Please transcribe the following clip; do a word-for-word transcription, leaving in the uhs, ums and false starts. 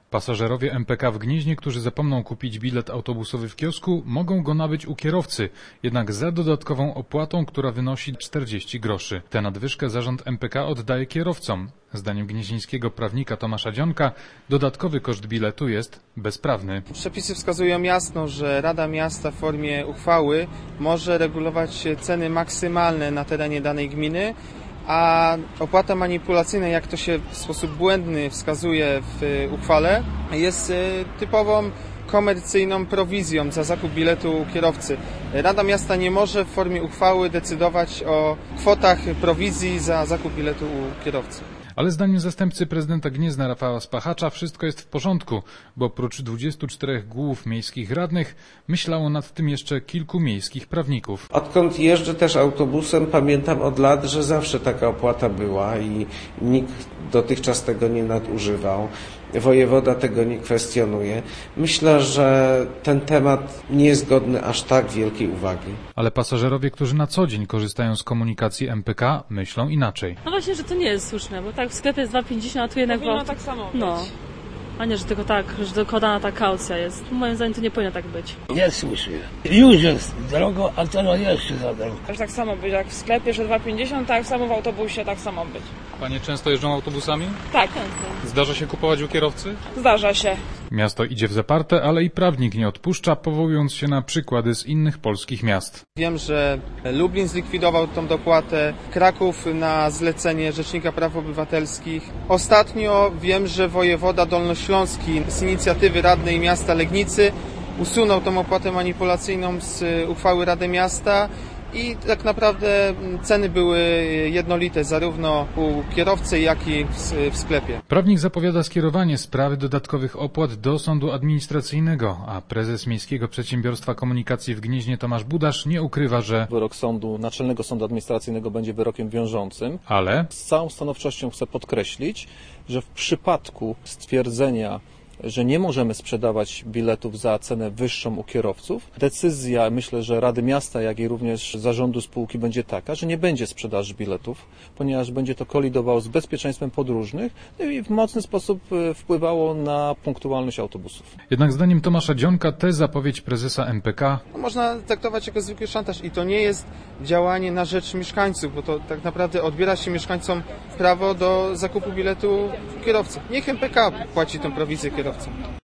Pasażerowie M P K w Gnieźnie, którzy zapomną kupić bilet autobusowy w kiosku, mogą go nabyć u kierowcy, jednak za dodatkową opłatą, która wynosi czterdzieści groszy. Tę nadwyżkę zarząd M P K oddaje kierowcom. Zdaniem gnieźnieńskiego prawnika Tomasza Dzionka dodatkowy koszt biletu jest bezprawny. Przepisy wskazują jasno, że Rada Miasta w formie uchwały może regulować ceny maksymalne na terenie danej gminy, a opłata manipulacyjna, jak to się w sposób błędny wskazuje w uchwale, jest typową komercyjną prowizją za zakup biletu u kierowcy. Rada Miasta nie może w formie uchwały decydować o kwotach prowizji za zakup biletu u kierowcy. Ale zdaniem zastępcy prezydenta Gniezna Rafała Spachacza wszystko jest w porządku, bo oprócz dwudziestu czterech głów miejskich radnych myślało nad tym jeszcze kilku miejskich prawników. Odkąd jeżdżę też autobusem, pamiętam od lat, że zawsze taka opłata była i nikt dotychczas tego nie nadużywał. Wojewoda tego nie kwestionuje. Myślę, że ten temat nie jest godny aż tak wielkiej uwagi. Ale pasażerowie, którzy na co dzień korzystają z komunikacji M P K, myślą inaczej. No właśnie, że to nie jest słuszne, bo tak w sklepie jest dwa pięćdziesiąt, a tu jednak... Powinno tak samo być. No. A nie, że tylko tak, że dokładana ta kaucja jest. Moim zdaniem to nie powinno tak być. Nie słusznie. Już jest drogo, a teraz jeszcze za drogo. Też tak samo być, jak w sklepie, że dwa pięćdziesiąt, tak samo w autobusie, tak samo być. Panie często jeżdżą autobusami? Tak, Zdarza się kupować u kierowcy? zdarza się. Miasto idzie w zaparte, ale i prawnik nie odpuszcza, powołując się na przykłady z innych polskich miast. Wiem, że Lublin zlikwidował tą dopłatę, Kraków na zlecenie Rzecznika Praw Obywatelskich. Ostatnio wiem, że wojewoda dolnośląski z inicjatywy radnej miasta Legnicy usunął tą opłatę manipulacyjną z uchwały Rady Miasta. I tak naprawdę ceny były jednolite zarówno u kierowcy, jak i w sklepie. Prawnik zapowiada skierowanie sprawy dodatkowych opłat do sądu administracyjnego, a prezes Miejskiego Przedsiębiorstwa Komunikacji w Gnieźnie Tomasz Budasz nie ukrywa, że wyrok sądu, Naczelnego Sądu Administracyjnego będzie wyrokiem wiążącym. Ale z całą stanowczością chcę podkreślić, że w przypadku stwierdzenia, że nie możemy sprzedawać biletów za cenę wyższą u kierowców, decyzja, myślę, że Rady Miasta, jak i również zarządu spółki będzie taka, że nie będzie sprzedaży biletów, ponieważ będzie to kolidowało z bezpieczeństwem podróżnych i w mocny sposób wpływało na punktualność autobusów. Jednak zdaniem Tomasza Dzionka tę zapowiedź prezesa M P K no, można traktować jako zwykły szantaż i to nie jest działanie na rzecz mieszkańców, bo to tak naprawdę odbiera się mieszkańcom prawo do zakupu biletu kierowcy. Niech M P K płaci tę prowizję kierowcom.